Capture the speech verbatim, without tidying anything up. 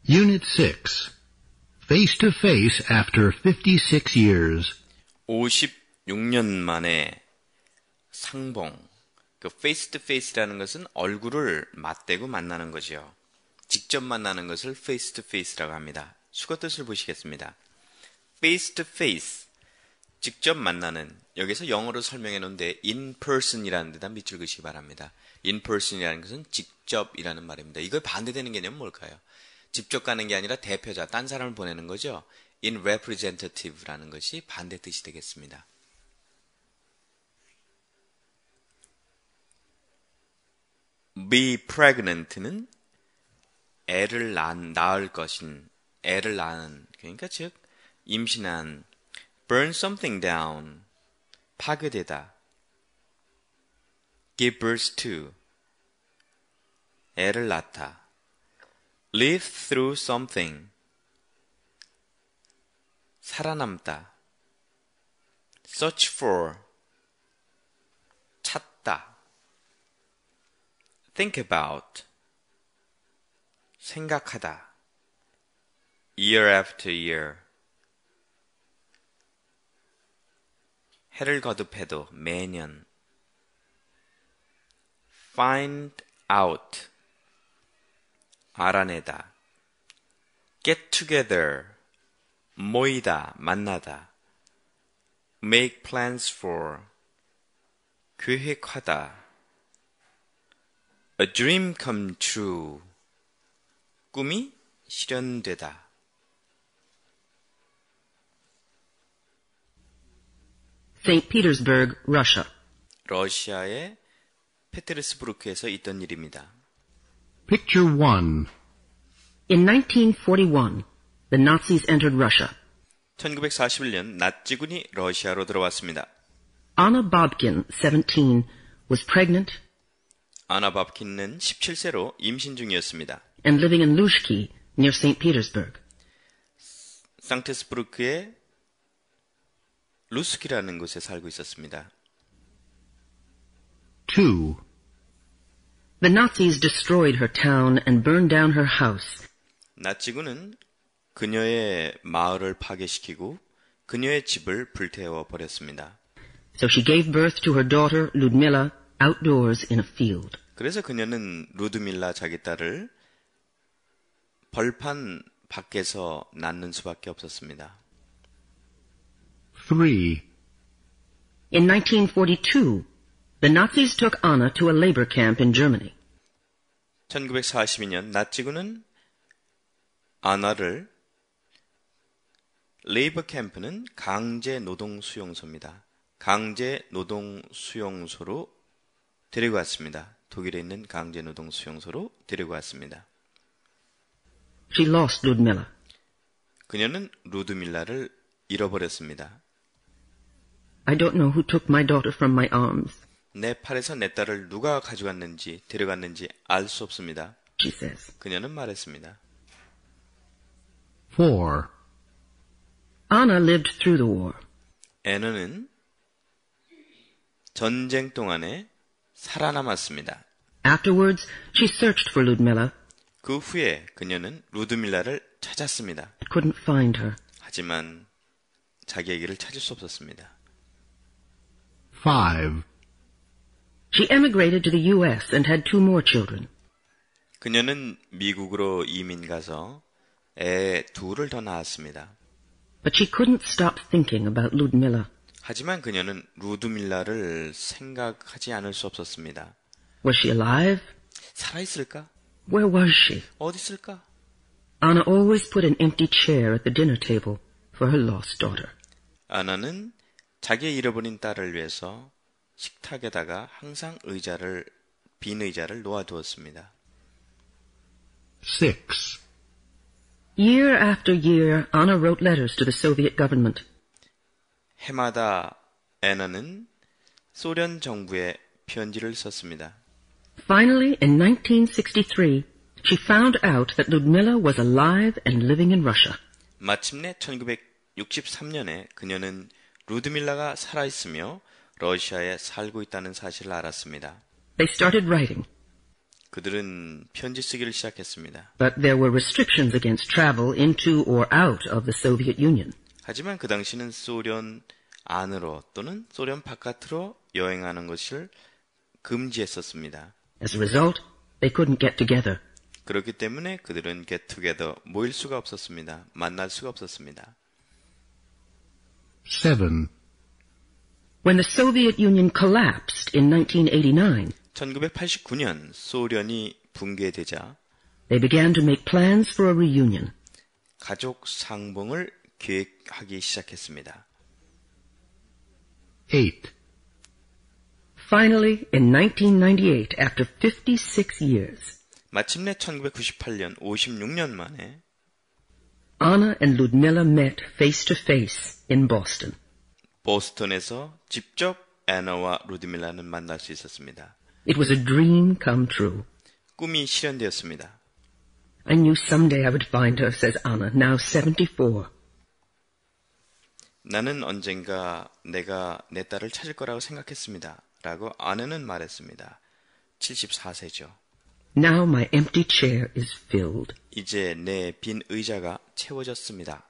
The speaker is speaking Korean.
Unit six. Face to face after fifty-six years. 오십육 년 만에 상봉. 그 face to face라는 것은 얼굴을 맞대고 만나는 거죠. 직접 만나는 것을 face to face라고 합니다. 수거 뜻을 보시겠습니다. face to face. 직접 만나는. 여기서 영어로 설명해 놓은데 in person이라는 데다 밑줄 그시기 바랍니다. in person이라는 것은 직접이라는 말입니다. 이걸 반대되는 개념은 뭘까요? 직접 가는 게 아니라 대표자, 딴 사람을 보내는 거죠. in representative라는 것이 반대 뜻이 되겠습니다. be pregnant는 애를 낳, 낳을 것인, 애를 낳은, 그러니까 즉 임신한. burn something down, 파괴되다. give birth to, 애를 낳다. live through something, 살아남다. search for, 찾다. think about, 생각하다. year after year, 해를 거듭해도 매년. find out, 알아내다. get together, 모이다, 만나다. make plans for, 계획하다. a dream come true, 꿈이 실현되다. Saint Petersburg, Russia. 러시아의 페테르스부르크에서 있던 일입니다. Picture one. In nineteen forty-one, the Nazis entered Russia. 천구백사십일 년 나치군이 러시아로 들어왔습니다. Anna Babkin, seventeen, was pregnant 아나 밥킨은 십칠 세로 임신 중이었습니다. and living in Lushki, near Saint Petersburg. 상테스부르크의 루스키라는 곳에 살고 있었습니다. two. The Nazis destroyed her town and burned down her house. 나치군은 그녀의 마을을 파괴시키고 그녀의 집을 불태워 버렸습니다. So she gave birth to her daughter, Ludmilla, outdoors in a field. 그래서 그녀는 루드밀라 자기 딸을 벌판 밖에서 낳는 수밖에 없었습니다. three. In nineteen forty-two, the Nazis took Anna to a labor camp in Germany. 천구백사십이 년 나치군은 아나를 레이버 캠프는 강제 노동 수용소입니다. 강제 노동 수용소로 데리고 왔습니다. 독일에 있는 강제 노동 수용소로 데리고 왔습니다. She lost Ludmilla. 그녀는 루드밀라를 잃어버렸습니다. I don't know who took my daughter from my arms, 내 팔에서 내 딸을 누가 가져갔는지 데려갔는지 알 수 없습니다. she says. 그녀는 말했습니다. four. Anna lived through the war. 애너는 전쟁 동안에 살아남았습니다. Afterwards, she searched for Ludmilla, 그 후에 그녀는 루드밀라를 찾았습니다. but couldn't find her. 하지만 자기에게를 찾을 수 없었습니다. five. She emigrated to the U S and had two more children. 그녀는 미국으로 이민 가서 애 둘을 더 낳았습니다. But she couldn't stop thinking about Ludmilla. 하지만 그녀는 루드밀라를 생각하지 않을 수 없었습니다. Was she alive? 살아있을까? Where was she? 어디 있을까? Anna always put an empty chair at the dinner table for her lost daughter. 아나는 자기의 잃어버린 딸을 위해서 식탁에다가 항상 의자를, 빈 의자를 놓아두었습니다. six. Year after year, Anna wrote letters to the Soviet government. 해마다 애나는 소련 정부에 편지를 썼습니다. Finally, in nineteen sixty-three, she found out that Ludmilla was alive and living in Russia. 마침내 천구백육십삼 년에 그녀는 루드밀라가 살아있으며 러시아에 살고 있다는 사실을 알았습니다. They started writing. 그들은 편지 쓰기를 시작했습니다. But there were restrictions against travel into or out of the Soviet Union. 하지만 그 당시는 소련 안으로 또는 소련 바깥으로 여행하는 것을 금지했었습니다. As a result, they couldn't get together. 그렇기 때문에 그들은 get together, 모일 수가 없었습니다. 만날 수가 없었습니다. seven. When the Soviet Union collapsed in nineteen eighty-nine, 천구백팔십구 년 소련이 붕괴되자 they began to make plans for a reunion. 가족 상봉을 계획하기 시작했습니다. eight. Finally, in nineteen ninety-eight, after fifty-six years, 마침내 천구백구십팔 년 오십육 년 만에 Anna and Ludmilla met face to face in Boston. 보스턴에서 직접 애나와 루드밀라는 만날 수 있었습니다. It was a dream come true. 꿈이 실현되었습니다. I knew someday I would find her, says Anna, now seventy-four. 나는 언젠가 내가 내 딸을 찾을 거라고 생각했습니다. 라고 아내는 말했습니다. 칠십사 세죠. Now my empty chair is filled. 이제 내 빈 의자가 채워졌습니다.